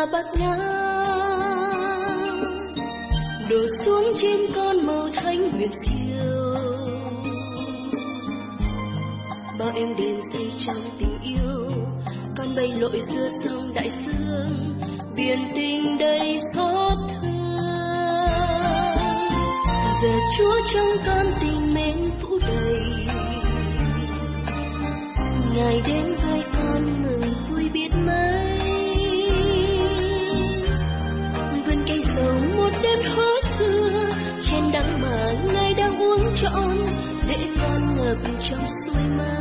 bát ngát đổ xuống trên con màu thánh huyền siêu. Bao em đêm say trong tình yêu, con bay lội giữa sông đại dương, biển tình đầy xót thương. Giờ Chúa trong con tình mến phủ đầy, Ngài đến với con mừng vui biết mấy. Vườn cây dầu một đêm thó xưa, trên đắng mà Ngài đang uống trọn, để con ngập trong suối mát.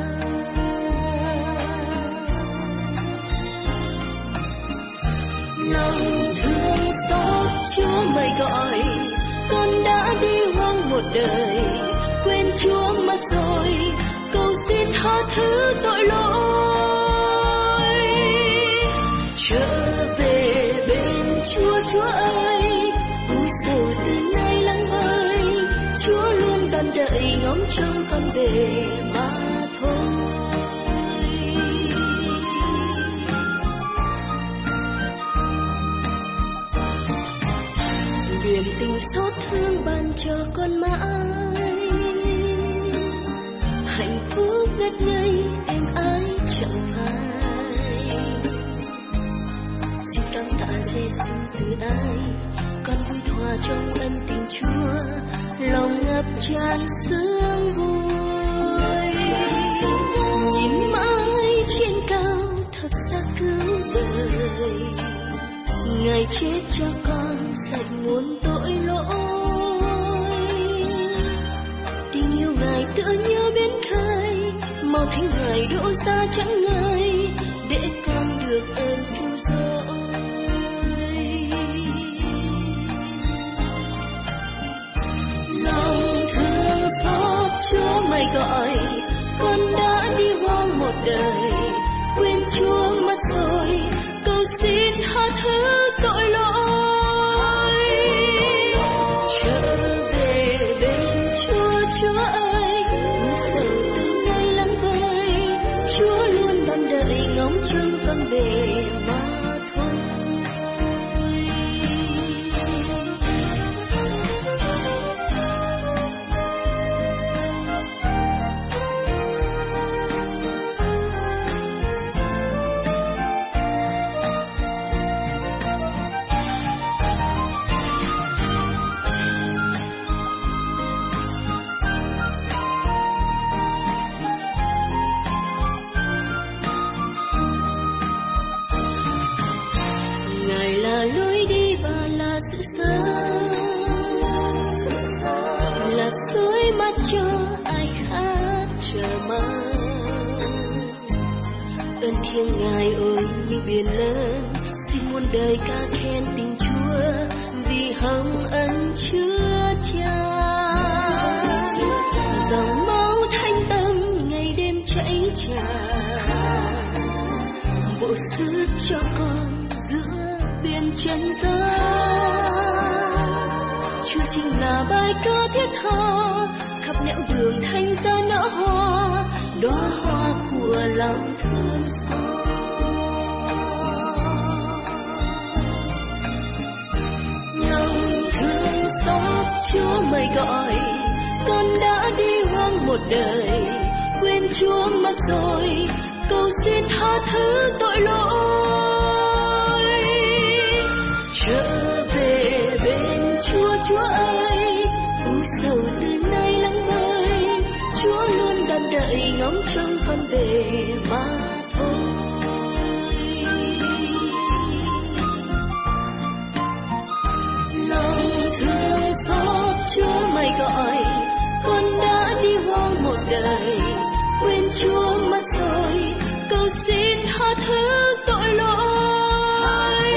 Lòng thương xót Chúa mời gọi, con đã đi hoang một đời, quên Chúa mất rồi, cầu xin tha thứ tội lỗi. Trở về bên Chúa, Chúa ơi, u sầu từ nay lắng ơi, Chúa luôn đón đợi ngóng trông con về mà thôi. Biển tình xót thương ban cho con mãi, hạnh phúc ngất ngây em ái chẳng phai. Xin cảm tạ Giêsu từ ai, con vui thỏa trong ân tình Chúa, lòng ngập tràn sương vui. Nhìn mãi trên cao thật xa cứu đời, Ngài chết cho con sạch muôn tội lỗi. Tình yêu Ngài tựa như biển khơi, màu thánh Ngài đổ ra chẳng ngơi, để con được ơn cứu rỗi. Lòng thương xót Chúa mời gọi, con đã đi hoang một đời, quên Chúa mất rồi, cầu xin tha thứ tội lỗi. Trở về bên Chúa, Chúa ơi, u sầu từ nay lắng vơi, Chúa luôn đón đợi ngóng trông con về mà thôi. Ngài ơi như biển lớn, xin muôn đời ca khen tình Chúa, vì hồng ân chứa chan. Dòng máu thanh tâm ngày đêm chảy tràn, bộ sức cho con giữa biển chân gian. Chúa chính là bài ca thiết tha, khắp nẻo đường thanh ra nở hoa, đóa hoa của lòng thương xót. Lòng thương xót Chúa mời gọi, con đã đi hoang một đời, quên Chúa mất rồi, cầu xin tha thứ tội lỗi. Trở về bên Chúa, Chúa ơi, u sầu từ nay lắng vơi, Chúa luôn đón đợi ngóng trông con về mà thôi. Lòng thương xót Chúa mời gọi, con đã đi hoang một đời, quên Chúa mất rồi, cầu xin tha thứ tội lỗi.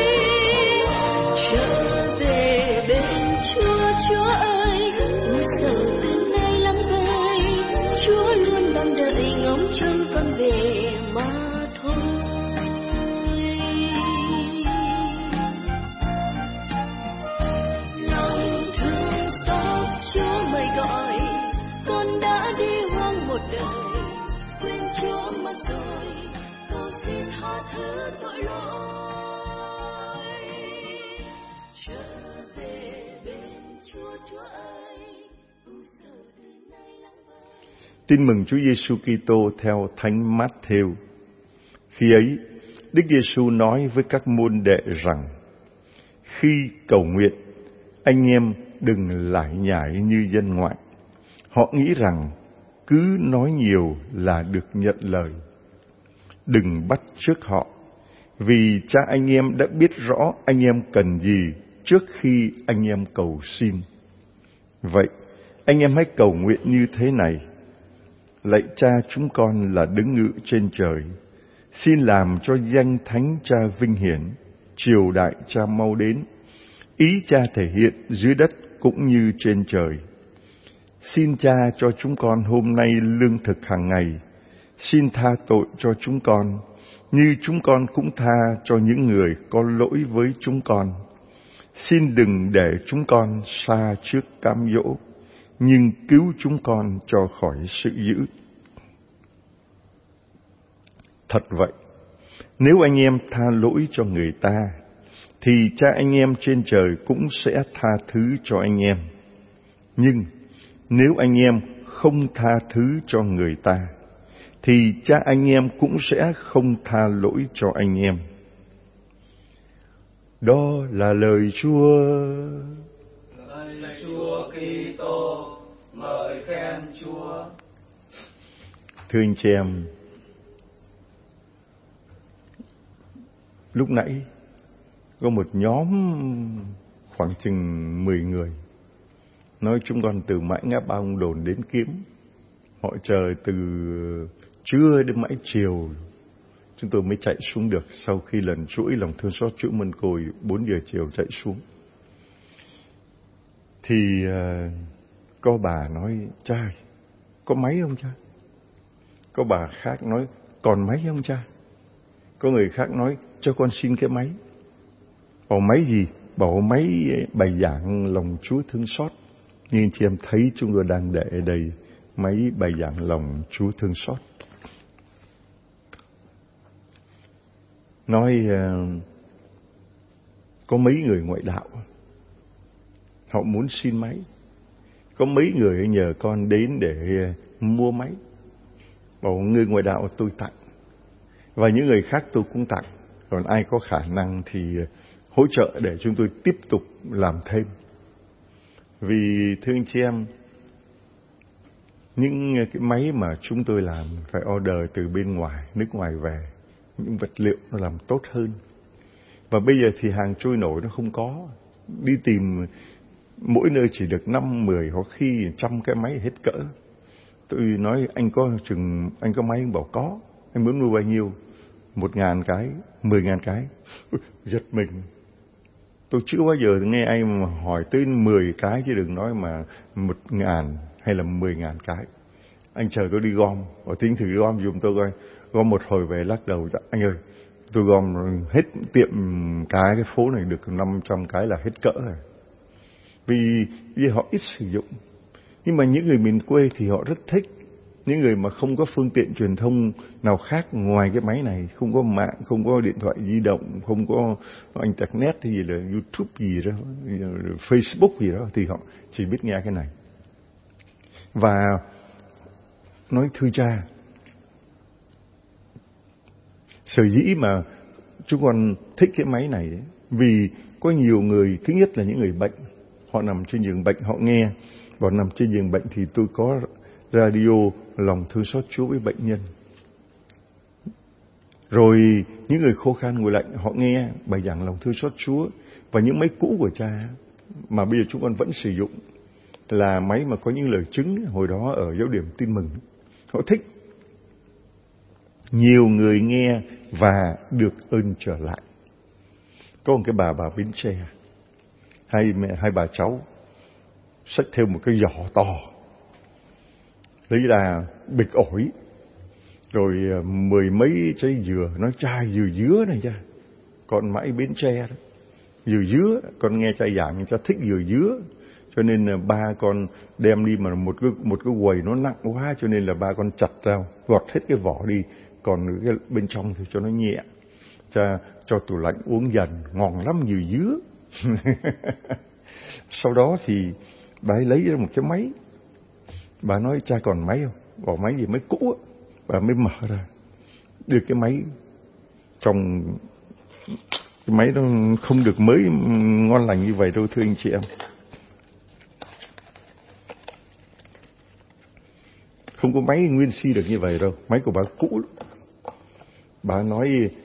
Trở về bên Chúa, Chúa ơi, u sầu từ nay lắng vơi, Chúa luôn đón đợi ngóng trông con về mà thôi. Lòng thương xót Chúa mời Tin mừng Chúa Giêsu Kitô theo Thánh Mát-thêu. Khi ấy, Đức Giêsu nói với các môn đệ rằng: khi cầu nguyện, anh em đừng lải nhải như dân ngoại. Họ nghĩ rằng cứ nói nhiều là được nhận lời. Đừng bắt chước họ, vì Cha anh em đã biết rõ anh em cần gì trước khi anh em cầu xin. Vậy, anh em hãy cầu nguyện như thế này: lạy Cha chúng con là đứng ngự trên trời, xin làm cho danh Thánh Cha vinh hiển, triều đại Cha mau đến, ý Cha thể hiện dưới đất cũng như trên trời. Xin Cha cho chúng con hôm nay lương thực hàng ngày, xin tha tội cho chúng con, như chúng con cũng tha cho những người có lỗi với chúng con. Xin đừng để chúng con sa trước cám dỗ, nhưng cứu chúng con cho khỏi sự dữ. Thật vậy, nếu anh em tha lỗi cho người ta, thì Cha anh em trên trời cũng sẽ tha thứ cho anh em. Nhưng nếu anh em không tha thứ cho người ta, thì Cha anh em cũng sẽ không tha lỗi cho anh em. Đó là lời Chúa. Lời Chúa Kitô, ngợi khen Chúa. Thưa anh chị em, lúc nãy có một nhóm khoảng chừng 10 người nói chúng con từ mãi ngã ba ông Đồn đến Kiếm. Họ chờ từ trưa đến mãi chiều chúng tôi mới chạy xuống được, sau khi lần chuỗi lòng thương xót chuỗi Mân Côi 4 giờ chiều chạy xuống. Thì có bà nói: cha, có máy không cha? Có bà khác nói: còn máy không cha? Có người khác nói: cho con xin cái máy. Bảo máy gì? Bảo máy bài giảng lòng Chúa thương xót. Nhưng chị em thấy chúng tôi đang để ở đây máy bài giảng lòng Chúa thương xót. Nói có mấy người ngoại đạo họ muốn xin máy. Có mấy người nhờ con đến để mua máy. Bảo người ngoại đạo tôi tặng, và những người khác tôi cũng tặng. Còn ai có khả năng thì hỗ trợ để chúng tôi tiếp tục làm thêm. Vì thưa anh chị em, những cái máy mà chúng tôi làm phải order từ bên ngoài, nước ngoài về, những vật liệu nó làm tốt hơn. Và bây giờ thì hàng trôi nổi nó không có. Đi tìm mỗi nơi chỉ được 5, 10 hoặc khi 100 cái máy hết cỡ. Tôi nói anh có máy, anh bảo có. Anh muốn mua bao nhiêu? 1.000 cái, 10.000 cái. Giật mình. Tôi chưa bao giờ nghe anh mà hỏi tới 10 cái chứ đừng nói mà 1.000 hay là 10.000 cái. Anh chờ tôi đi gom, và tính thử gom dùm tôi coi. Gom một hồi về lắc đầu: anh ơi, tôi gom hết tiệm cái phố này được 500 cái là hết cỡ rồi. Vì họ ít sử dụng. Nhưng mà những người miền quê thì họ rất thích. Những người mà không có phương tiện truyền thông nào khác ngoài cái máy này, không có mạng, không có điện thoại di động, không có internet hay gì là YouTube gì đó, Facebook gì đó, thì họ chỉ biết nghe cái này. Và nói: thưa cha, sở dĩ mà chúng con thích cái máy này ấy, vì có nhiều người, thứ nhất là những người bệnh, họ nằm trên giường bệnh họ nghe, và nằm trên giường bệnh thì tôi có radio lòng thương xót Chúa với bệnh nhân. Rồi những người khô khan ngồi lạnh họ nghe bài giảng lòng thương xót Chúa. Và những máy cũ của cha mà bây giờ chúng con vẫn sử dụng là máy mà có những lời chứng hồi đó ở giáo điểm Tin Mừng. Họ thích. Nhiều người nghe và được ơn trở lại. Có một cái bà Bến Tre, hai bà cháu xách theo một cái giỏ to, lấy là bịch ổi, rồi 10 mấy trái dừa. Nói: cha, dừa này cha, con mãi Bến Tre đó, dừa, con nghe cha giảng cha thích dừa, cho nên là ba con đem đi, mà một cái quầy nó nặng quá, cho nên là ba con chặt ra, gọt hết cái vỏ đi, còn cái bên trong thì cho nó nhẹ. Cha cho tủ lạnh uống dần, ngon lắm dừa. Sau đó thì bà ấy lấy ra một cái máy. Bà nói: cha còn máy không? bỏ máy gì, máy cũ á, bà mới mở ra, đưa cái máy trong cái máy nó không được mới ngon lành như vậy đâu thưa anh chị em. Không có máy nguyên si được như vậy đâu, máy của bà cũ lắm. Bà nói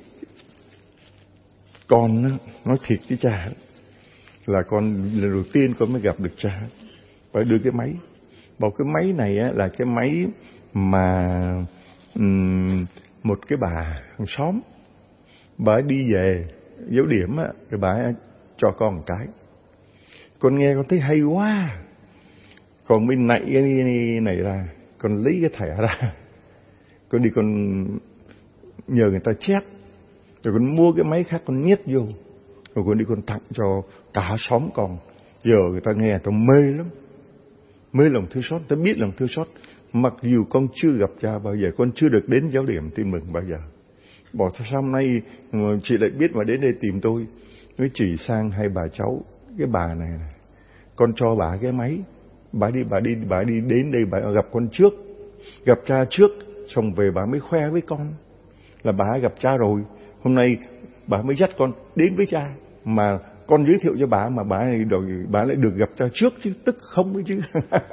con nói thiệt với cha là con lần đầu tiên con mới gặp được cha. Bà đưa cái máy, bảo cái máy này á, là cái máy mà một cái bà hàng xóm bà đi về dấu điểm á, rồi bà cho con một cái. Con nghe con thấy hay quá, con mới nạy cái này ra, con lấy cái thẻ ra, con đi con nhờ người ta chép, rồi con mua cái máy khác con nhét vô, rồi con đi con tặng cho cả xóm con. Giờ người ta nghe tao mê lắm, mê lòng thương xót, ta biết lòng thương xót. Mặc dù con chưa gặp cha bao giờ, con chưa được đến giáo điểm tin mừng bao giờ. Bảo sao hôm nay chị lại biết mà đến đây tìm tôi. Nói chỉ sang hai bà cháu, cái bà này con cho bà cái máy, bà đi đến đây bà gặp con trước, gặp cha trước, xong về bà mới khoe với con là bà gặp cha rồi. Hôm nay bà mới dắt con đến với cha, mà con giới thiệu cho bà mà bà lại được gặp cha trước chứ, tức không ấy chứ.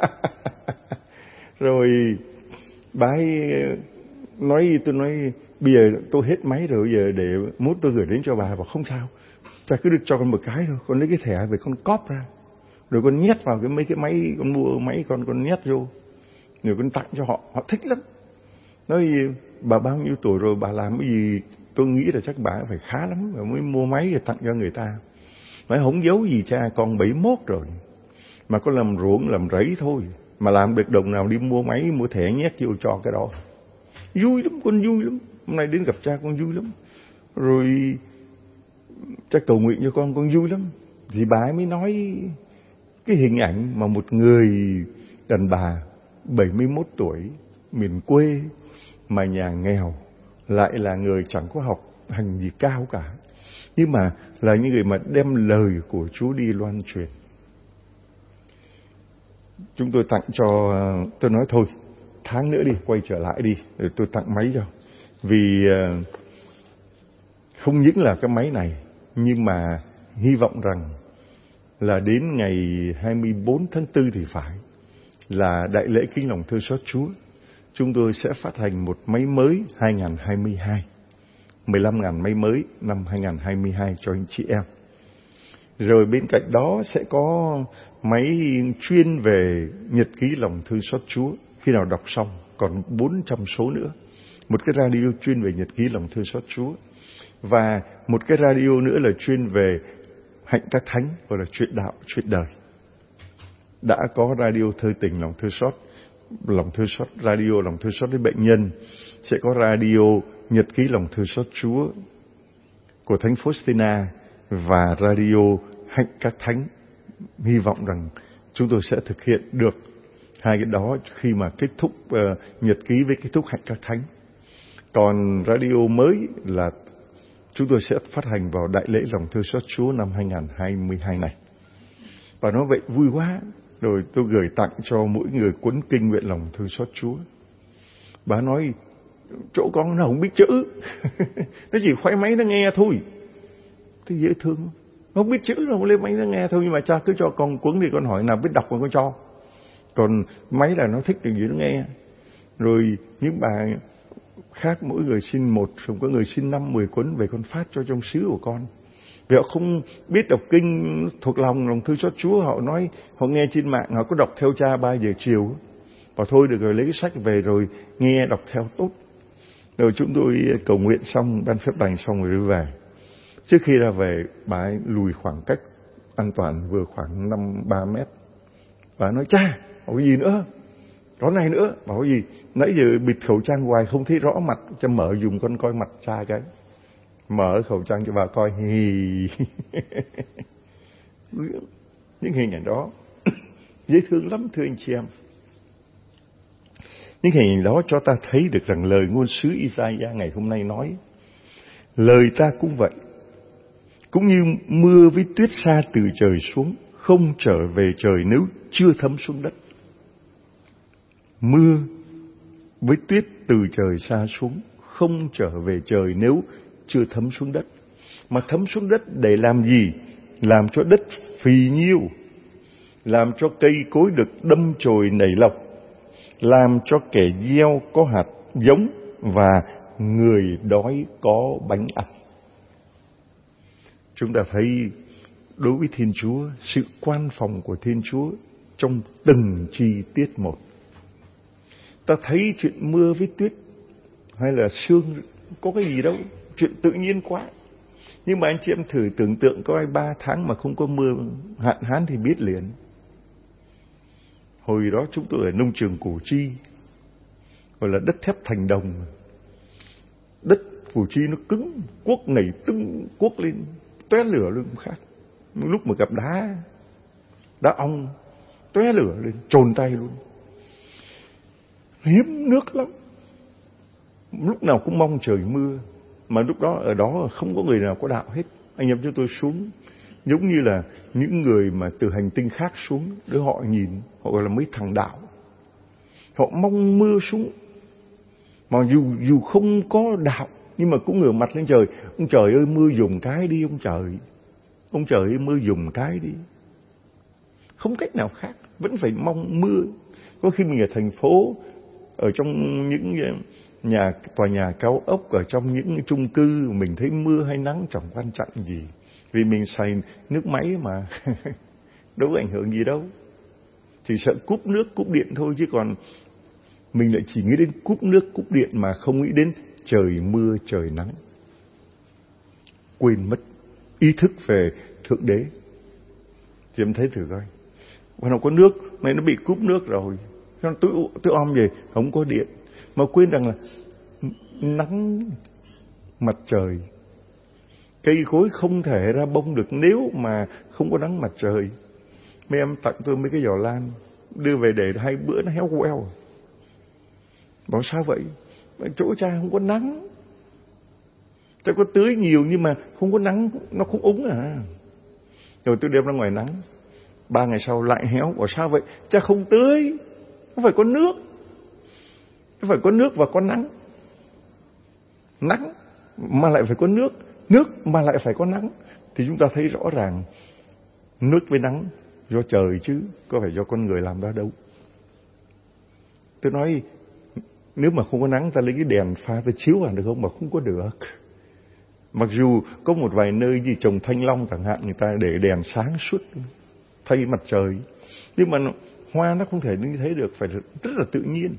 Rồi bà ấy tôi nói bây giờ tôi hết máy rồi, bây giờ để mốt tôi gửi đến cho bà. Bảo không sao, cha cứ được cho con một cái thôi, con lấy cái thẻ về con cóp ra, rồi con nhét vào mấy cái máy, con mua máy con nhét vô, rồi con tặng cho họ, họ thích lắm. Nói bà bao nhiêu tuổi rồi, bà làm cái gì? Tôi nghĩ là chắc bà phải khá lắm rồi mới mua máy để tặng cho người ta. Nói không giấu gì cha, con 71 rồi mà có làm ruộng làm rẫy thôi, mà làm được đồng nào đi mua máy, mua thẻ nhét vô cho cái đó. Vui lắm, con vui lắm. Hôm nay đến gặp cha con vui lắm. Rồi cha cầu nguyện cho con vui lắm. Thì bà ấy mới nói cái hình ảnh mà một người đàn bà 71 tuổi, miền quê, mà nhà nghèo, lại là người chẳng có học hành gì cao cả, nhưng mà là những người mà đem lời của Chúa đi loan truyền. Chúng tôi tặng cho, tôi nói thôi tháng nữa đi, quay trở lại đi, rồi tôi tặng máy cho. Vì không những là cái máy này, nhưng mà hy vọng rằng là đến ngày 24 tháng 4 thì phải, là đại lễ kính lòng thương xót Chúa, chúng tôi sẽ phát hành một máy mới 2022, 15.000 máy mới năm 2022 cho anh chị em. Rồi bên cạnh đó sẽ có máy chuyên về nhật ký lòng thương xót Chúa. Khi nào đọc xong còn 400 số nữa. Một cái radio chuyên về nhật ký lòng thương xót Chúa. Và một cái radio nữa là chuyên về hạnh các thánh, gọi là chuyện đạo, chuyện đời. Đã có radio thơ tình lòng thương xót, radio lòng thương xót đến bệnh nhân. Sẽ có radio nhật ký lòng thương xót Chúa của Thánh Faustina và radio hạnh các thánh. Hy vọng rằng chúng tôi sẽ thực hiện được hai cái đó khi mà kết thúc nhật ký với kết thúc hạnh các thánh. Còn radio mới là chúng tôi sẽ phát hành vào đại lễ lòng thương xót Chúa năm 2022 này. Và nói vậy vui quá. Rồi tôi gửi tặng cho mỗi người cuốn kinh nguyện lòng thương xót Chúa. Bà nói chỗ con nó không biết chữ. Nó chỉ khoái máy nó nghe thôi. Thế dễ thương. Nó không biết chữ, nó không lấy máy nó nghe thôi. Nhưng mà cha cứ cho con cuốn thì con hỏi nào biết đọc mà con cho. Còn máy là nó thích điều gì nó nghe. Rồi những bà khác mỗi người xin một, rồi có người xin 5-10 cuốn về con phát cho trong xứ của con. Vì họ không biết đọc kinh thuộc lòng thương xót Chúa, họ nói, họ nghe trên mạng, họ có đọc theo cha 3 giờ chiều. Và thôi được rồi, lấy cái sách về rồi nghe đọc theo tốt. Rồi chúng tôi cầu nguyện xong, ban phép lành xong rồi về. Trước khi ra về, bà ấy lùi khoảng cách an toàn vừa khoảng 3 mét. Bà nói, cha, bảo cái gì nữa? Có này nữa, bảo cái gì? Nãy giờ bịt khẩu trang hoài không thấy rõ mặt, cho mở dùm con coi mặt cha cái. Mở khẩu trang cho bà coi. Những hình ảnh đó dễ thương lắm thưa anh chị em. Những hình ảnh đó cho ta thấy được rằng lời ngôn sứ Isaiah ngày hôm nay nói, lời ta cũng vậy, cũng như mưa với tuyết sa từ trời xuống, không trở về trời nếu chưa thấm xuống đất. Mưa với tuyết từ trời xa xuống, không trở về trời nếu chưa thấm xuống đất. Mà thấm xuống đất để làm gì? Làm cho đất phì nhiêu, làm cho cây cối được đâm chồi nảy lộc, làm cho kẻ gieo có hạt giống và người đói có bánh ăn. Chúng ta thấy đối với Thiên Chúa, sự quan phòng của Thiên Chúa trong từng chi tiết một. Ta thấy chuyện mưa với tuyết hay là sương có cái gì đâu, chuyện tự nhiên quá. Nhưng mà anh chị em thử tưởng tượng có ai 3 tháng mà không có mưa hạn hán thì biết liền. Hồi đó chúng tôi ở nông trường Củ Chi, gọi là đất thép thành đồng. Đất Củ Chi nó cứng, cuốc nảy tưng cuốc lên, tóe lửa luôn khác. Lúc mà gặp đá ong, tóe lửa lên, trồn tay luôn. Hiếm nước lắm. Lúc nào cũng mong trời mưa. Mà lúc đó ở đó không có người nào có đạo hết. Anh em chúng tôi xuống giống như là những người mà từ hành tinh khác xuống, để họ nhìn, họ gọi là mấy thằng đạo. Họ mong mưa xuống. Mà dù không có đạo, nhưng mà cũng ngửa mặt lên trời. Ông trời ơi mưa dùm cái đi ông trời. Ông trời ơi mưa dùm cái đi. Không cách nào khác, vẫn phải mong mưa. Có khi mình ở thành phố, ở trong những tòa nhà cao ốc, ở trong những chung cư, mình thấy mưa hay nắng chẳng quan trọng gì. Vì mình xài nước máy mà đâu có ảnh hưởng gì đâu. Chỉ sợ cúp nước, cúp điện thôi, chứ còn mình lại chỉ nghĩ đến cúp nước, cúp điện mà không nghĩ đến trời mưa, trời nắng. Quên mất ý thức về Thượng Đế. Chị em thấy thử coi. Nó có nước, mà nó bị cúp nước rồi. Tôi om về, không có điện. Mà quên rằng là nắng mặt trời, cây cối không thể ra bông được nếu mà không có nắng mặt trời. Mấy em tặng tôi mấy cái giò lan, đưa về để 2 bữa nó héo queo. Bảo sao vậy? Chỗ cha không có nắng. Cha có tưới nhiều nhưng mà không có nắng, nó không úng à. Rồi tôi đem ra ngoài nắng, 3 ngày sau lại héo. Bảo sao vậy? Cha không tưới, nó phải có nước. Nó phải có nước và có nắng. Nắng mà lại phải có nước, nước mà lại phải có nắng. Thì chúng ta thấy rõ ràng nước với nắng do trời chứ có phải do con người làm ra đâu. Tôi nói nếu mà không có nắng, ta lấy cái đèn pha ta chiếu vào được không? Mà không có được. Mặc dù có một vài nơi như trồng thanh long chẳng hạn, người ta để đèn sáng suốt thay mặt trời, nhưng mà hoa nó không thể như thế được, phải rất là tự nhiên.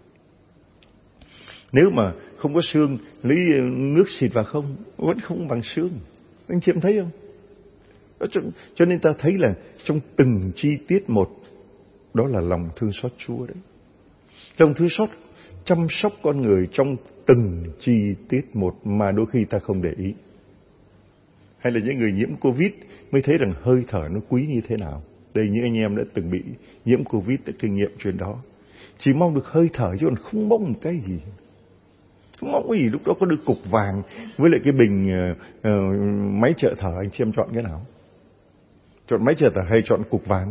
Nếu mà không có sương, lấy nước xịt vào không, vẫn không bằng sương. Anh chị em thấy không? Cho nên ta thấy là trong từng chi tiết một, đó là lòng thương xót Chúa đấy. Lòng thương xót chăm sóc con người trong từng chi tiết một mà đôi khi ta không để ý. Hay là những người nhiễm Covid mới thấy rằng hơi thở nó quý như thế nào. Đây những anh em đã từng bị nhiễm Covid đã kinh nghiệm chuyện đó. Chỉ mong được hơi thở chứ còn không mong một cái gì. Không mong cái gì. Lúc đó có được cục vàng với lại cái bình máy trợ thở, anh chị em chọn cái nào? Chọn máy trợ thở hay chọn cục vàng?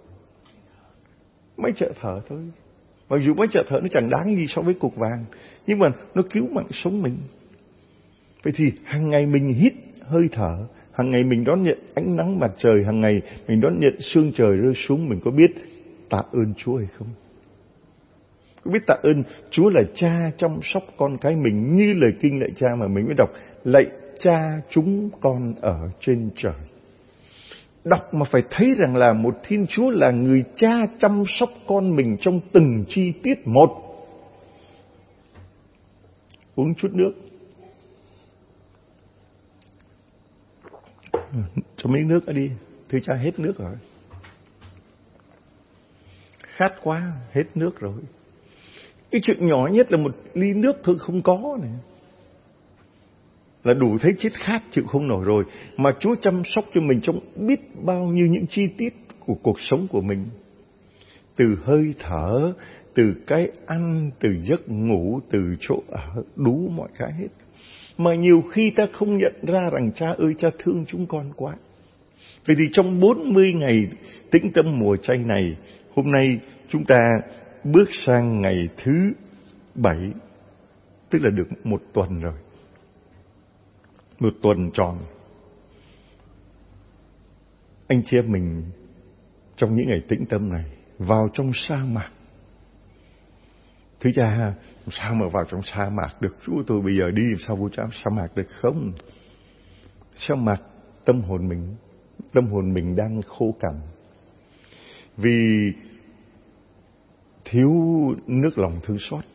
Máy trợ thở thôi. Mặc dù máy trợ thở nó chẳng đáng gì so với cục vàng, nhưng mà nó cứu mạng sống mình. Vậy thì hàng ngày mình hít hơi thở, hàng ngày mình đón nhận ánh nắng mặt trời, hàng ngày mình đón nhận sương trời rơi xuống, mình có biết tạ ơn Chúa hay không? Có biết tạ ơn Chúa là cha chăm sóc con cái mình như lời kinh lạy cha mà mình mới đọc: lạy cha chúng con ở trên trời. Đọc mà phải thấy rằng là một Thiên Chúa là người cha chăm sóc con mình trong từng chi tiết một. Uống chút nước. Cho miếng nước đi. Thưa cha, hết nước rồi. Khát quá, hết nước rồi. Cái chuyện nhỏ nhất là một ly nước thôi không có này, là đủ thấy chết khát chịu không nổi rồi. Mà Chúa chăm sóc cho mình trong biết bao nhiêu những chi tiết của cuộc sống của mình. Từ hơi thở, từ cái ăn, từ giấc ngủ, từ chỗ ở, đủ mọi cái hết. Mà nhiều khi ta không nhận ra rằng cha ơi cha thương chúng con quá. Vậy thì trong 40 ngày tĩnh tâm mùa chay này, hôm nay chúng ta bước sang ngày thứ 7, tức là được 1 tuần rồi. 1 tuần tròn. Anh chị em mình trong những ngày tĩnh tâm này vào trong sa mạc. Thưa cha, sao mà vào trong sa mạc được? Chúa, tôi bây giờ đi sao vô trong sa mạc được không? Sa mạc tâm hồn mình đang khô cằn. Vì thiếu nước lòng thương xót.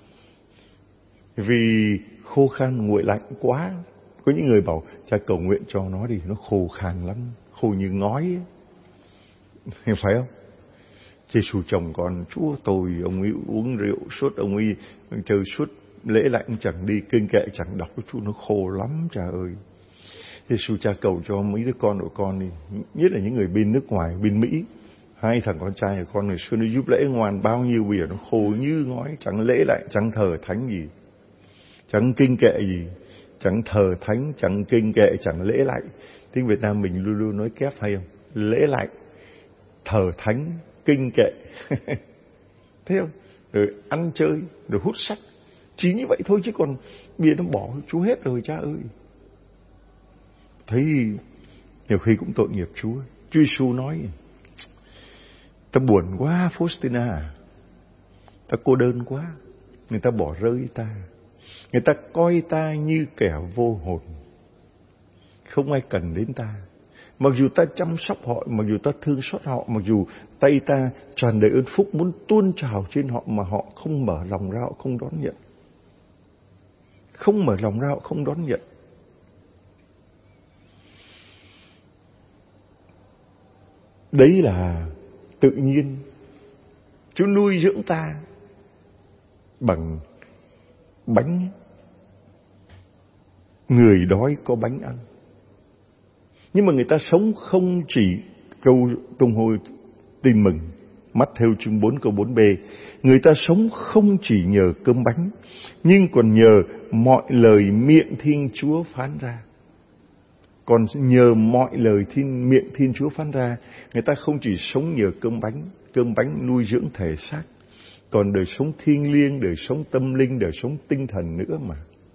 Vì khô khan nguội lạnh quá. Có những người bảo cha cầu nguyện cho nó đi, nó khô khan lắm, khô như ngói ấy. Phải không? Giê-xu chồng con, Chúa tôi, ông ấy uống rượu suốt, ông ấy chơi suốt, lễ lạnh chẳng đi, kinh kệ chẳng đọc, Chúa nó khô lắm cha ơi. Giê-xu cha cầu cho mấy đứa con của con đi, nhất là những người bên nước ngoài, bên Mỹ. 2 thằng con trai của con ngày xưa nó giúp lễ ngoan bao nhiêu, bây giờ nó khô như ngói, chẳng lễ lại, chẳng thờ thánh gì, chẳng kinh kệ gì, chẳng thờ thánh, chẳng kinh kệ, chẳng lễ lại. Tiếng Việt Nam mình luôn luôn nói kép hay không? Lễ lại, thờ thánh, kinh kệ. Thấy không? Rồi ăn chơi, rồi hút sách. Chỉ như vậy thôi chứ còn bia nó bỏ Chúa hết rồi cha ơi. Thấy nhiều khi cũng tội nghiệp Chúa. Chúa Giêsu nói, ta buồn quá Faustina, ta cô đơn quá, người ta bỏ rơi ta, người ta coi ta như kẻ vô hồn, không ai cần đến ta. Mặc dù ta chăm sóc họ, mặc dù ta thương xót họ, mặc dù tay ta tràn đầy ơn phúc muốn tuôn trào trên họ, mà họ không mở lòng ra, họ không đón nhận. Không mở lòng ra, họ không đón nhận. Đấy là tự nhiên. Chúa nuôi dưỡng ta bằng bánh. Người đói có bánh ăn. Nhưng mà người ta sống không chỉ câu tung hô tin mừng, Mát-thêu chương 4 câu 4b. Người ta sống không chỉ nhờ cơm bánh, nhưng còn nhờ mọi lời miệng Thiên Chúa phán ra. Còn nhờ mọi lời miệng Thiên Chúa phán ra, người ta không chỉ sống nhờ cơm bánh nuôi dưỡng thể xác, còn đời sống thiêng liêng, đời sống tâm linh, đời sống tinh thần nữa mà.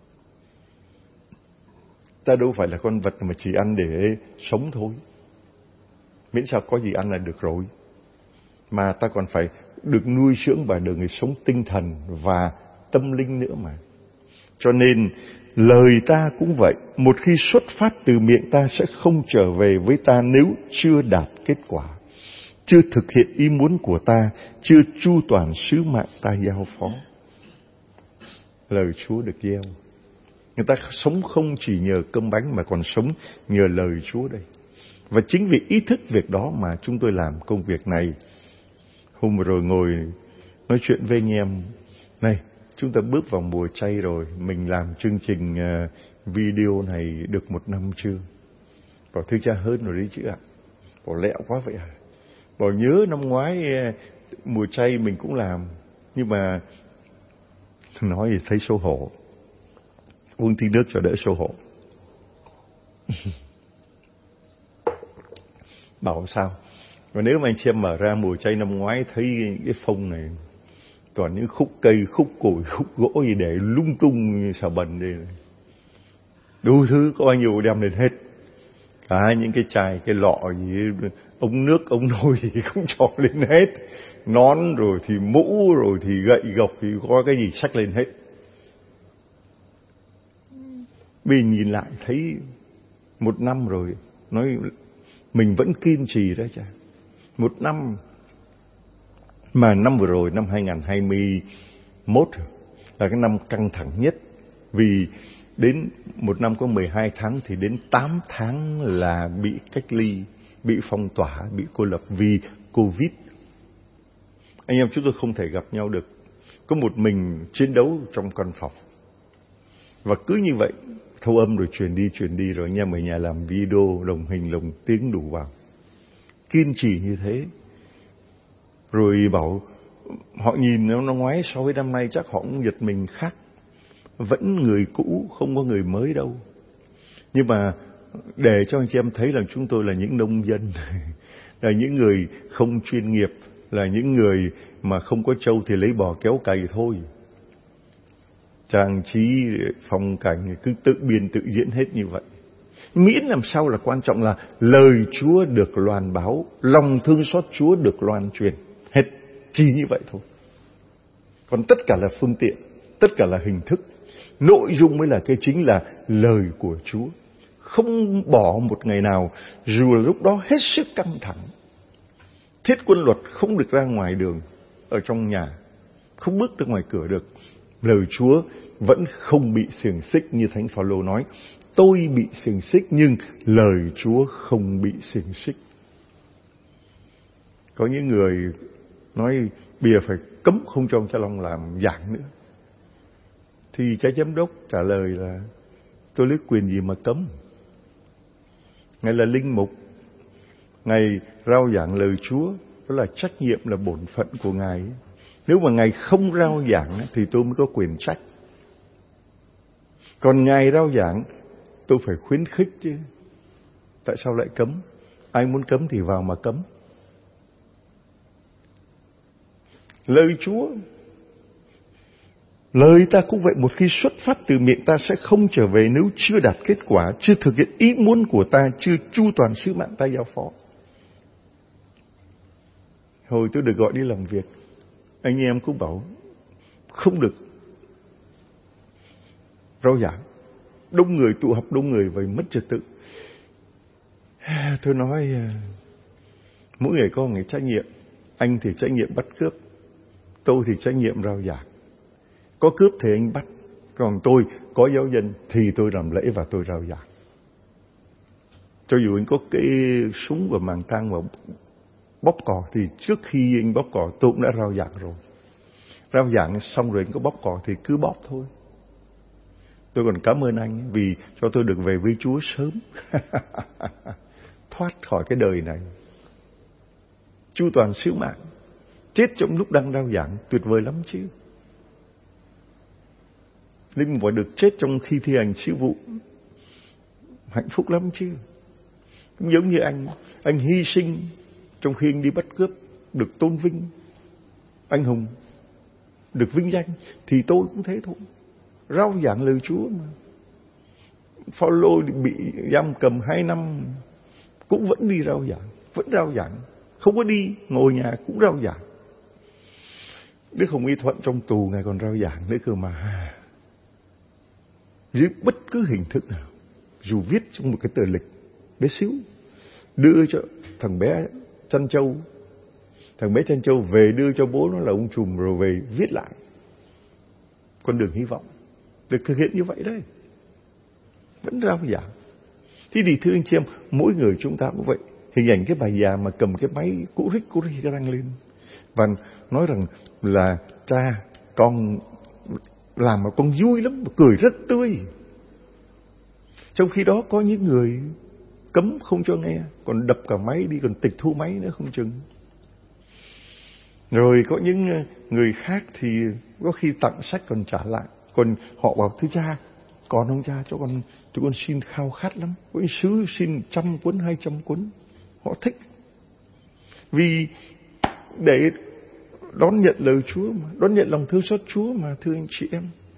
Ta đâu phải là con vật mà chỉ ăn để sống thôi. Miễn sao có gì ăn là được rồi. Mà ta còn phải được nuôi dưỡng và đời người sống tinh thần và tâm linh nữa mà. Cho nên lời ta cũng vậy. Một khi xuất phát từ miệng ta sẽ không trở về với ta nếu chưa đạt kết quả, chưa thực hiện ý muốn của ta, chưa chu toàn sứ mạng ta giao phó. Lời Chúa được gieo. Người ta sống không chỉ nhờ cơm bánh mà còn sống nhờ lời Chúa đây. Và chính vì ý thức việc đó mà chúng tôi làm công việc này. Hôm vừa rồi ngồi nói chuyện với anh em. Này, chúng ta bước vào mùa chay rồi. Mình làm chương trình video này được 1 năm chưa? Bảo thưa cha hơn rồi đấy chứ ạ. Bảo lẹo quá vậy à? Bảo nhớ năm ngoái mùa chay mình cũng làm. Nhưng mà nói thì thấy xấu hổ. Uống tí nước cho đỡ xấu hổ. Bảo sao? Và nếu mà anh chị em mở ra mùa chay năm ngoái thấy cái phông này toàn những khúc cây, khúc củi, khúc gỗ gì để lung tung xà bần đây này. Đủ thứ có bao nhiêu đem lên hết. Cả những cái chai, cái lọ gì, ống nước, ống nồi thì cũng cho lên hết. Nón rồi thì mũ rồi thì gậy gộc thì có cái gì xách lên hết. Bây nhìn lại thấy 1 năm rồi, nói mình vẫn kiên trì đó cha. 1 năm. Mà năm vừa rồi, năm 2021 là cái năm căng thẳng nhất. Vì đến 1 năm có 12 tháng thì đến 8 tháng là bị cách ly, bị phong tỏa, bị cô lập vì Covid. Anh em chúng tôi không thể gặp nhau được. Có một mình chiến đấu trong căn phòng. Và cứ như vậy, thâu âm rồi truyền đi rồi anh em ở nhà làm video, lồng hình, lồng tiếng đủ vào. Kiên trì như thế. Rồi bảo, họ nhìn nó ngoái so với năm nay chắc họ cũng giật mình khác. Vẫn người cũ, không có người mới đâu. Nhưng mà để cho anh chị em thấy là chúng tôi là những nông dân, là những người không chuyên nghiệp, là những người mà không có trâu thì lấy bò kéo cày thôi. trang trí, phong cảnh cứ tự biên tự diễn hết như vậy. Miễn làm sao là quan trọng là lời Chúa được loan báo, lòng thương xót Chúa được loan truyền. Hết, chỉ như vậy thôi. Còn tất cả là phương tiện, tất cả là hình thức. Nội dung mới là cái chính là lời của Chúa. Không bỏ một ngày nào, dù là lúc đó hết sức căng thẳng. Thiết quân luật không được ra ngoài đường, ở trong nhà, không bước ra ngoài cửa được. Lời Chúa vẫn không bị xiềng xích như Thánh Phaolô nói. Tôi bị xiềng xích nhưng lời Chúa không bị xiềng xích. Có những người nói bây giờ phải cấm không cho ông Cha Long làm giảng nữa. Thì cha giám đốc trả lời là tôi lấy quyền gì mà cấm? Ngài là linh mục, Ngài rao giảng lời Chúa, đó là trách nhiệm, là bổn phận của Ngài. Nếu mà Ngài không rao giảng thì tôi mới có quyền trách. Còn Ngài rao giảng, tôi phải khuyến khích chứ. Tại sao lại cấm? Ai muốn cấm thì vào mà cấm. Lời Chúa, lời ta cũng vậy, một khi xuất phát từ miệng ta sẽ không trở về nếu chưa đạt kết quả, chưa thực hiện ý muốn của ta, chưa chu toàn sứ mạng ta giao phó. Hồi tôi được gọi đi làm việc, anh em cũng bảo không được rao giảng, đông người, tụ họp đông người vậy mất trật tự. Tôi nói mỗi người có một trách nhiệm. Anh thì trách nhiệm bắt cướp, tôi thì trách nhiệm rao giảng. Có cướp thì anh bắt, còn tôi có giáo dân thì tôi làm lễ và tôi rao giảng. Cho dù anh có cái súng và màng tang và bóp cò thì trước khi anh bóp cò tôi cũng đã rao giảng rồi. Rao giảng xong rồi anh có bóp cò thì cứ bóp thôi. Tôi còn cảm ơn anh vì cho tôi được về với Chúa sớm. Thoát khỏi cái đời này. Chu toàn sứ mạng. Chết trong lúc đang rao giảng tuyệt vời lắm chứ. Linh mục phải được chết trong khi thi hành sứ vụ, hạnh phúc lắm chứ. Cũng giống như anh hy sinh trong khi anh đi bắt cướp, được tôn vinh, anh hùng, được vinh danh, thì tôi cũng thế thôi. Rao giảng lời Chúa mà. Phaolô bị giam cầm 2 năm cũng vẫn đi rao giảng, vẫn rao giảng, không có đi ngồi nhà cũng rao giảng. Đức Hồng Y Thuận trong tù Ngài còn rao giảng nữa cơ mà. Dưới bất cứ hình thức nào, dù viết trong một cái tờ lịch bé xíu, đưa cho thằng bé Trăn Châu, thằng bé Trăn Châu về đưa cho bố nó là ông trùm, rồi về viết lại con đường hy vọng, được thực hiện như vậy đấy, vẫn rao giảng. Thế thì thưa anh chị em, mỗi người chúng ta cũng vậy. Hình ảnh cái bà già mà cầm cái máy cũ rích cái răng lên và nói rằng là cha, con làm mà con vui lắm, cười rất tươi. Trong khi đó có những người cấm không cho nghe, còn đập cả máy đi, còn tịch thu máy nữa không chừng. Rồi có những người khác thì có khi tặng sách còn trả lại. Còn họ bảo thưa cha, còn ông cha cho con, tụi con xin khao khát lắm, có những sứ xin 100 cuốn 200 cuốn. Họ thích vì để đón nhận lời Chúa mà, đón nhận lòng thương xót Chúa mà, thưa anh chị em.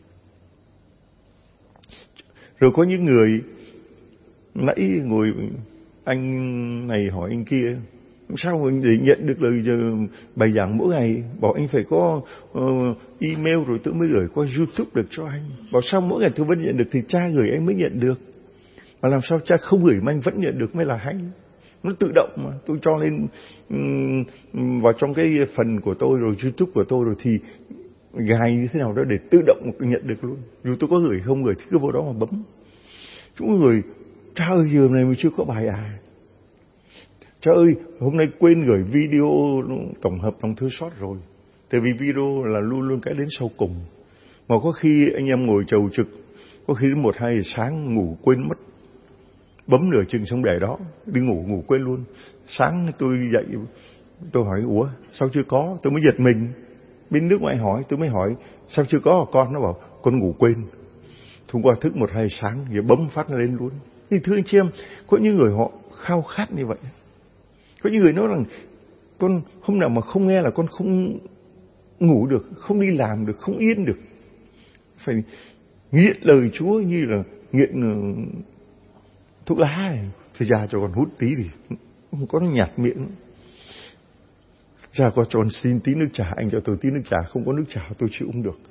Rồi có những người, nãy ngồi anh này hỏi anh kia, sao mình để nhận được lời bài giảng mỗi ngày? Bảo anh phải có email rồi tôi mới gửi qua YouTube được cho anh. Bảo sao mỗi ngày tôi vẫn nhận được thì cha gửi anh mới nhận được. Mà làm sao cha không gửi mà anh vẫn nhận được mới là hay. Nó tự động mà, tôi cho lên vào trong cái phần của tôi rồi, YouTube của tôi rồi thì gài như thế nào đó để tự động nhận được luôn. Dù tôi có gửi không gửi thì cứ vào đó mà bấm. Chúng người, cha ơi giờ này mới chưa có bài à? Cha ơi hôm nay quên gửi video tổng hợp lòng thương xót rồi. Tại vì video là luôn luôn cái đến sau cùng. Mà có khi anh em ngồi chầu trực, có khi đến 1-2 giờ sáng ngủ quên mất. Bấm nửa chừng xong để đó, đi ngủ quên luôn. Sáng tôi dậy, tôi hỏi, ủa sao chưa có? Tôi mới giật mình. Bên nước ngoài hỏi, tôi mới hỏi, sao chưa có? Con nó bảo, con ngủ quên. Hôm qua thức 1-2 sáng, giờ bấm phát nó lên luôn. Thì thưa anh chị em, có những người họ khao khát như vậy. Có những người nói rằng, con hôm nào mà không nghe là con không ngủ được, không đi làm được, không yên được. phải nghiện lời Chúa như là nghiện thuốc lá này. Thì ra cho con hút tí thì không có nó nhạt miệng. Cha có cho con xin tí nước trà, anh cho tôi tí nước trà, không có nước trà tôi chịu không được.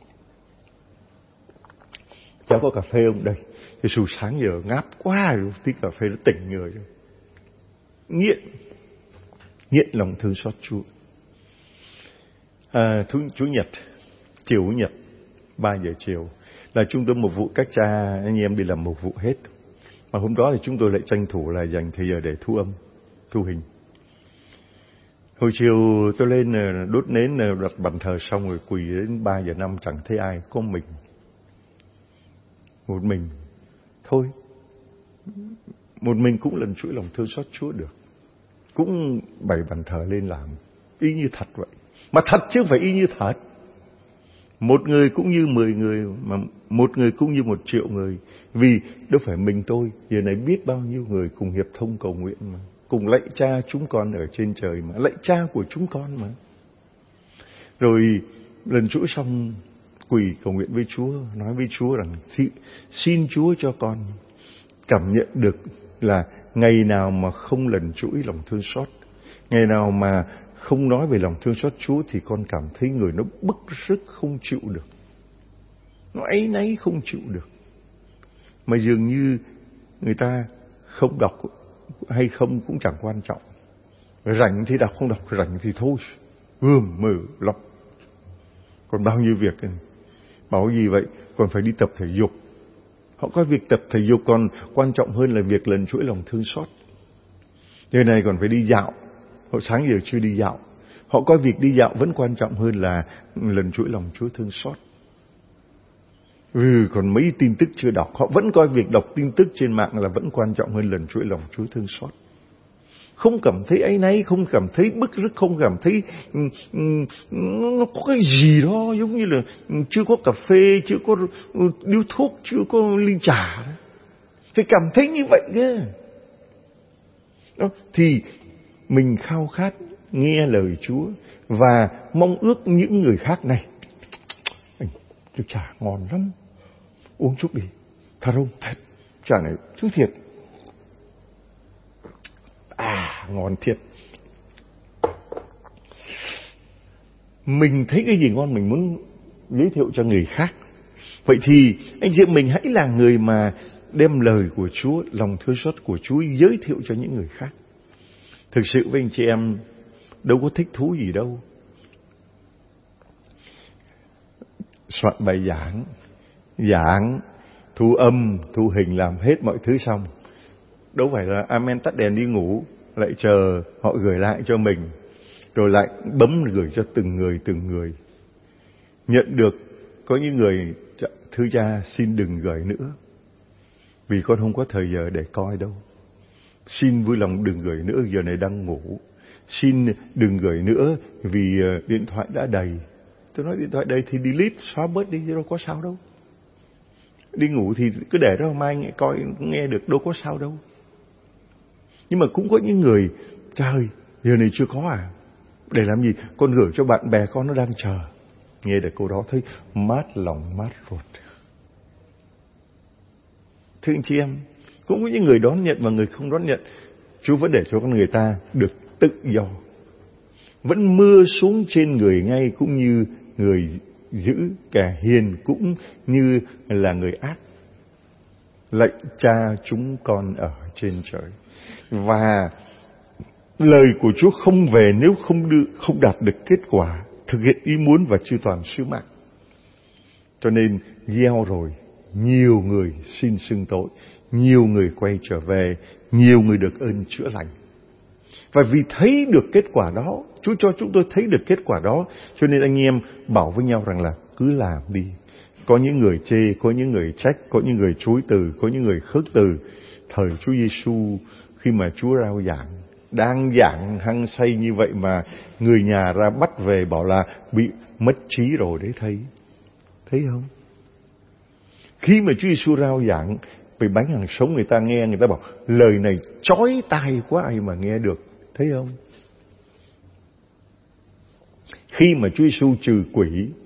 Cháu có cà phê không? Đây. Thì dù sáng giờ ngáp quá rồi, tí cà phê nó tỉnh người rồi. Nghiện lòng thương xót Chúa. Chủ nhật, chiều Chủ nhật 3 giờ chiều là chúng tôi một vụ, các cha anh em đi làm một vụ hết. Mà hôm đó thì chúng tôi lại tranh thủ là dành thời giờ để thu âm, thu hình. Hồi chiều tôi lên đốt nến, đặt bàn thờ xong rồi quỳ đến 3 giờ 5 chẳng thấy ai, có mình. Một mình thôi. Một mình cũng lần chuỗi lòng thương xót Chúa được. Cũng bày bàn thờ lên làm y như thật vậy. Mà thật chứ không phải y như thật. Một người cũng như 10 người, mà một người cũng như 1 triệu người. Vì đâu phải mình tôi, giờ này biết bao nhiêu người cùng hiệp thông cầu nguyện mà. Cùng lạy Cha chúng con ở trên trời mà. Lạy Cha của chúng con mà. Rồi lần chuỗi xong quỳ cầu nguyện với Chúa, nói với Chúa rằng xin Chúa cho con cảm nhận được là ngày nào mà không lần chuỗi lòng thương xót, ngày nào mà không nói về lòng thương xót Chúa thì con cảm thấy người nó bức rứt không chịu được. Nó áy náy không chịu được. Mà dường như người ta không đọc hay không cũng chẳng quan trọng. Rảnh thì đọc, không đọc rảnh thì thôi. Gươm mở lọc. Còn bao nhiêu việc này. Bảo gì vậy? Còn phải đi tập thể dục. Họ có việc tập thể dục còn quan trọng hơn là việc lần chuỗi lòng thương xót. Giờ này còn phải đi dạo. Họ sáng giờ chưa đi dạo. Họ có việc đi dạo vẫn quan trọng hơn là lần chuỗi lòng Chúa thương xót. Còn mấy tin tức chưa đọc. Họ vẫn coi việc đọc tin tức trên mạng là vẫn quan trọng hơn lần chuỗi lòng Chúa thương xót. Không cảm thấy áy náy, không cảm thấy bức rứt, không cảm thấy nó có cái gì đó giống như là chưa có cà phê, chưa có điếu thuốc, chưa có ly trà. Phải cảm thấy như vậy cơ. Đó, thì mình khao khát nghe lời Chúa và mong ước những người khác này. Điếu trà ngon lắm, uống chút đi. Thật không? Thật. Trà này chứ thiệt. Ngon thiệt. Mình thấy cái gì ngon mình muốn giới thiệu cho người khác. Vậy thì anh chị mình hãy là người mà đem lời của Chúa, lòng thương xót của Chúa giới thiệu cho những người khác. Thực sự với anh chị em đâu có thích thú gì đâu. Soạn bài giảng, thu âm, thu hình, làm hết mọi thứ xong. Đâu phải là amen tắt đèn đi ngủ, lại chờ họ gửi lại cho mình, rồi lại bấm gửi cho từng người. Nhận được có những người, thưa cha xin đừng gửi nữa, vì con không có thời giờ để coi đâu. Xin vui lòng đừng gửi nữa, giờ này đang ngủ. Xin đừng gửi nữa vì điện thoại đã đầy. Tôi nói điện thoại đầy thì delete, xóa bớt đi, đâu có sao đâu. Đi ngủ thì cứ để đó, mai coi nghe được, đâu có sao đâu. Nhưng mà cũng có những người, trời, giờ này chưa có à? Để làm gì? Con gửi cho bạn bè con nó đang chờ. Nghe được câu đó thấy mát lòng mát ruột. Thưa anh chị em, cũng có những người đón nhận và người không đón nhận. Chúa vẫn để cho con người ta được tự do. Vẫn mưa xuống trên người ngay, cũng như người dữ, kẻ hiền cũng như là người ác. Lạy Cha chúng con ở trên trời. Và lời của Chúa không về nếu không đạt được kết quả thực hiện ý muốn và chu toàn sứ mạng. Cho nên gieo rồi, nhiều người xin xưng tội, nhiều người quay trở về, nhiều người được ơn chữa lành. Và vì thấy được kết quả đó, Chúa cho chúng tôi thấy được kết quả đó, cho nên anh em bảo với nhau rằng là cứ làm đi. Có những người chê, có những người trách, có những người chối từ, có những người khước từ. Thời Chúa Giêsu khi mà Chúa rao giảng, đang giảng hăng say như vậy mà người nhà ra bắt về bảo là bị mất trí rồi đấy, thấy không? Khi mà Chúa Giêsu rao giảng về bánh hằng sống, người ta nghe, người ta bảo lời này chói tai quá, ai mà nghe được, thấy không? Khi mà Chúa Giêsu trừ quỷ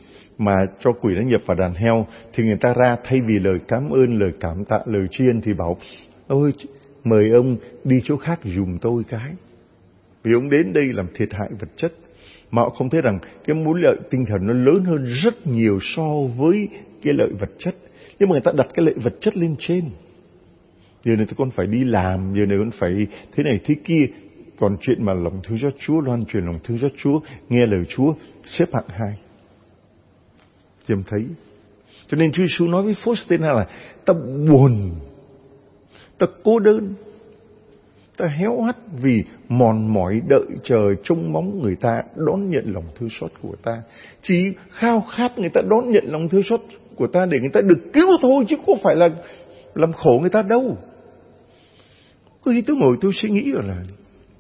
mà cho quỷ nó nhập vào đàn heo, thì người ta ra thay vì lời cảm ơn, lời cảm tạ, lời tri ân thì bảo: ôi, mời ông đi chỗ khác giùm tôi cái. Vì ông đến đây làm thiệt hại vật chất. Mà họ không thấy rằng cái mối lợi tinh thần nó lớn hơn rất nhiều so với cái lợi vật chất. Nhưng mà người ta đặt cái lợi vật chất lên trên. Giờ này con phải đi làm, giờ này con phải thế này thế kia. Còn chuyện mà lòng thương xót Chúa, loan truyền lòng thương xót Chúa, nghe lời Chúa, xếp hạng 2. Chị em thấy. Cho nên Chúa Giêsu nói với Faustina là: ta buồn, ta cô đơn, ta héo hắt vì mòn mỏi đợi chờ trông mong người ta đón nhận lòng thương xót của ta. Chỉ khao khát người ta đón nhận lòng thương xót của ta để người ta được cứu thôi, chứ không phải là làm khổ người ta đâu. Khi tôi ngồi tôi suy nghĩ rồi là: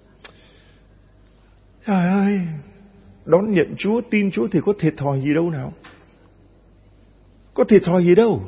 trời ơi, đón nhận Chúa, tin Chúa thì có thiệt thòi gì đâu nào? Có thiệt thòi gì đâu.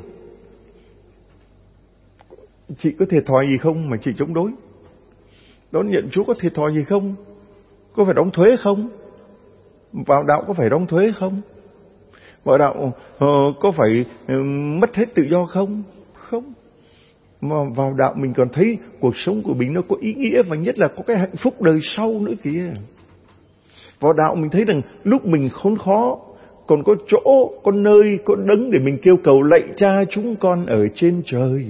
Chị có thiệt thòi gì không mà chị chống đối? Đón nhận Chúa có thiệt thòi gì không? Có phải đóng thuế không? Vào đạo có phải đóng thuế không? Vào đạo có phải mất hết tự do không? Không. Mà vào đạo mình còn thấy cuộc sống của mình nó có ý nghĩa, và nhất là có cái hạnh phúc đời sau nữa kìa. Vào đạo mình thấy rằng lúc mình khốn khó còn có chỗ, có nơi, có đấng để mình kêu cầu: lạy Cha chúng con ở trên trời,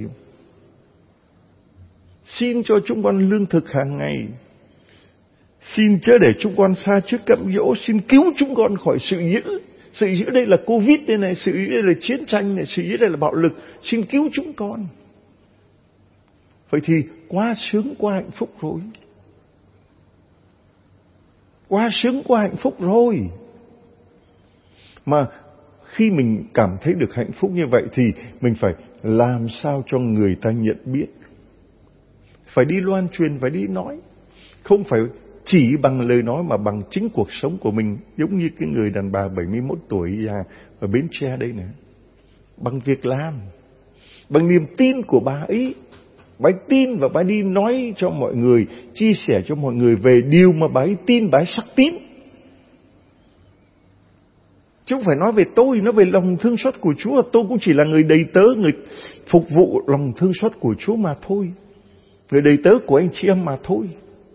xin cho chúng con lương thực hàng ngày, xin chớ để chúng con xa trước cạm dỗ, xin cứu chúng con khỏi sự dữ. Sự dữ đây là Covid đây này, sự dữ đây là chiến tranh này, sự dữ đây là bạo lực, xin cứu chúng con. Vậy thì quá sướng, quá hạnh phúc rồi. Quá sướng, quá hạnh phúc rồi. Mà khi mình cảm thấy được hạnh phúc như vậy thì mình phải làm sao cho người ta nhận biết. Phải đi loan truyền, phải đi nói. Không phải chỉ bằng lời nói mà bằng chính cuộc sống của mình. Giống như cái người đàn bà 71 tuổi già ở Bến Tre đây nè. Bằng việc làm, bằng niềm tin của bà ấy. Bà ấy tin và bà ấy đi nói cho mọi người, chia sẻ cho mọi người về điều mà bà ấy tin, bà ấy xác tín. Chứ không phải nói về tôi, nói về lòng thương xót của Chúa. Tôi cũng chỉ là người đầy tớ, người phục vụ lòng thương xót của Chúa mà thôi. Người đầy tớ của anh chị em mà thôi.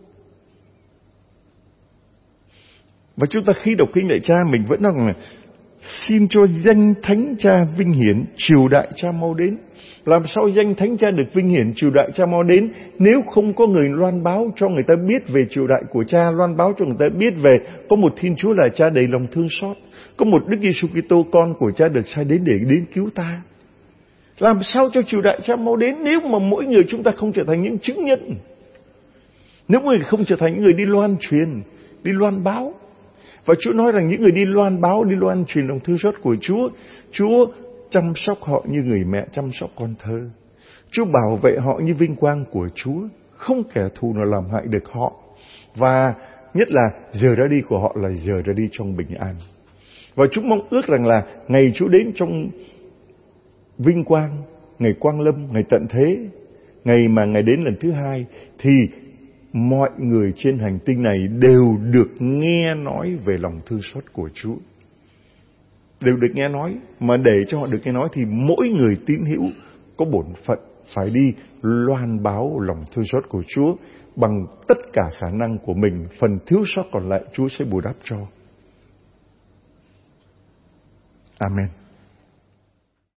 Và chúng ta khi đọc kinh Lạy Cha mình vẫn nói là: xin cho danh Thánh Cha vinh hiển, triều đại Cha mau đến. Làm sao danh Thánh Cha được vinh hiển, triều đại Cha mau đến nếu không có người loan báo cho người ta biết về triều đại của Cha, loan báo cho người ta biết về có một Thiên Chúa là Cha đầy lòng thương xót, có một Đức Giêsu Kitô con của Cha được sai đến để đến cứu ta. Làm sao cho triều đại Cha mau đến nếu mà mỗi người chúng ta không trở thành những chứng nhân, nếu người không trở thành những người đi loan truyền, đi loan báo. Và Chúa nói rằng những người đi loan báo, đi loan truyền lòng thương xót của Chúa, Chúa chăm sóc họ như người mẹ chăm sóc con thơ. Chúa bảo vệ họ như vinh quang của Chúa, không kẻ thù nào làm hại được họ. Và nhất là giờ ra đi của họ là giờ ra đi trong bình an. Và chúng mong ước rằng là ngày Chúa đến trong vinh quang, ngày quang lâm, ngày tận thế, ngày mà Ngài đến lần thứ hai, thì mọi người trên hành tinh này đều được nghe nói về lòng thương xót của Chúa. Đều được nghe nói. Mà để cho họ được nghe nói thì mỗi người tín hữu có bổn phận phải đi loan báo lòng thương xót của Chúa bằng tất cả khả năng của mình. Phần thiếu sót còn lại Chúa sẽ bù đắp cho. Amen.